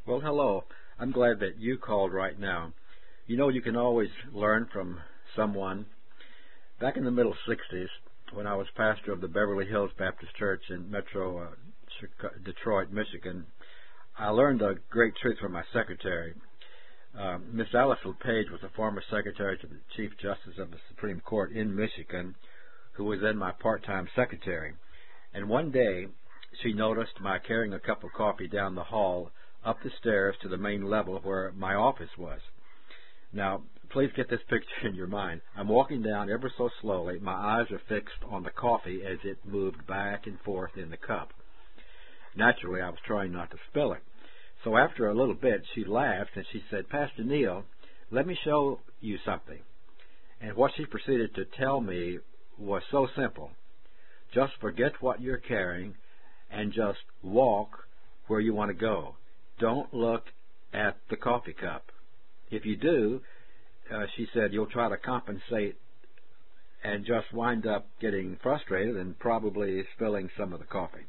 Well, hello. I'm glad that you called right now. You know, you can always learn from someone. Back in the middle 60s, when I was pastor of the Beverly Hills Baptist Church in Metro Detroit, Michigan, I learned a great truth from my secretary. Miss Alice LePage was a former secretary to the Chief Justice of the Supreme Court in Michigan, who was then my part-time secretary. And one day, she noticed my carrying a cup of coffee down the hall, up the stairs to the main level where my office was. Now, please get this picture in your mind. I'm walking down ever so slowly. My eyes are fixed on the coffee as it moved back and forth in the cup. Naturally, I was trying not to spill it. So after a little bit, she laughed and she said, "Pastor Neil, let me show you something." And what she proceeded to tell me was so simple. Just forget what you're carrying and just walk where you want to go. Don't look at the coffee cup. If you do, she said, you'll try to compensate and just wind up getting frustrated and probably spilling some of the coffee.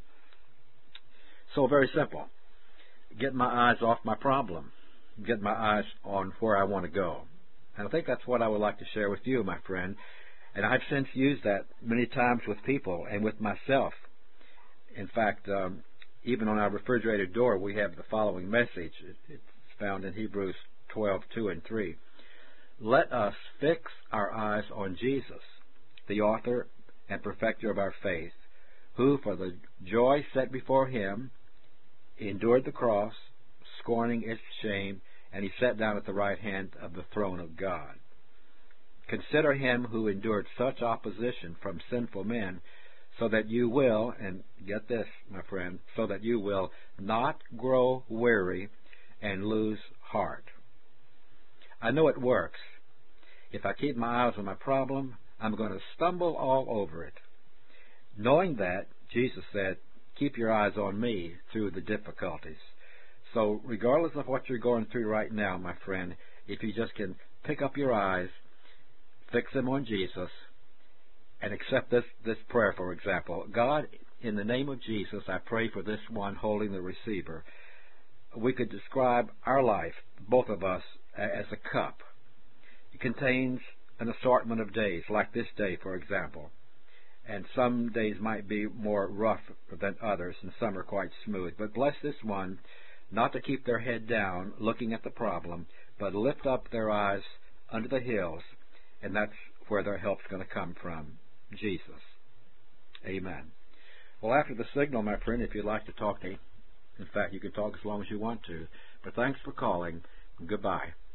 So very simple. Get my eyes off my problem. Get my eyes on where I want to go. And I think that's what I would like to share with you, my friend. And I've since used that many times with people and with myself. In fact, even on our refrigerator door, we have the following message. It's found in Hebrews 12:2 and 3. Let us fix our eyes on Jesus, the author and perfecter of our faith, who for the joy set before him endured the cross, scorning its shame, and he sat down at the right hand of the throne of God. Consider him who endured such opposition from sinful men, so that you will, and get this, my friend, so that you will not grow weary and lose heart. I know it works. If I keep my eyes on my problem, I'm going to stumble all over it. Knowing that, Jesus said, keep your eyes on me through the difficulties. So regardless of what you're going through right now, my friend, if you just can pick up your eyes, fix them on Jesus, and accept this prayer, for example. God, in the name of Jesus, I pray for this one holding the receiver. We could describe our life, both of us, as a cup. It contains an assortment of days, like this day, for example. And some days might be more rough than others, and some are quite smooth. But bless this one not to keep their head down looking at the problem, but lift up their eyes under the hills, and that's where their help's going to come from, Jesus. Amen. Well, after the signal, my friend, if you'd like to talk to me, in fact, you can talk as long as you want to. But thanks for calling. Goodbye.